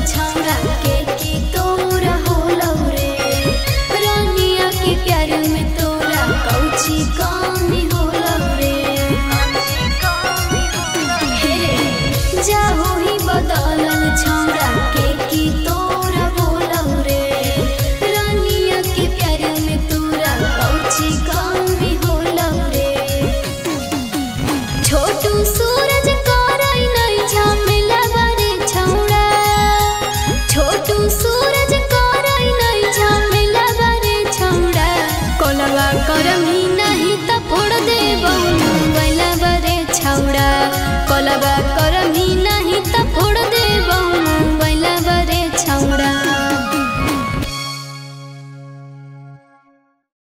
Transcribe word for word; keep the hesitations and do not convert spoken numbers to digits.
छौड़ा के की तोरा होलौ रे रानिया के प्यार में तोरा कौची कमी होलौ रे हे जा होई बदलल छौड़ा के की तोरा होलौ रे रानिया के प्यार में तोरा कौची कमी होलौ रे छोटू सूरज करई नहीं झमेला बारे छौड़ा छोटू सूरज करई नहीं झमेला बारे छौड़ा कोलवा करमी नहीं त फोड़ दे बहु बैला बारे छौड़ा कोलवा